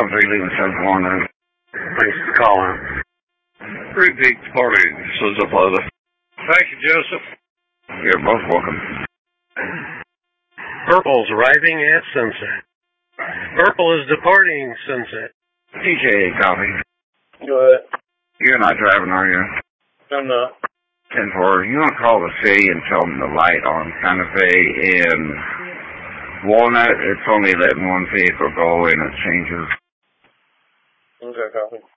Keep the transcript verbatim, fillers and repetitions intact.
five three leaving South Carolina. Thanks for calling. Repeat departing, Sousa Plaza. Thank you, Joseph. You're both welcome. Purple's arriving at sunset. Purple is departing sunset. T J, copy. Go ahead. You're not driving, are you? I'm not. ten four, you want to call the city and tell them the light on Santa Fe and Walnut, it's only letting one vehicle go and it changes. Okay, copy.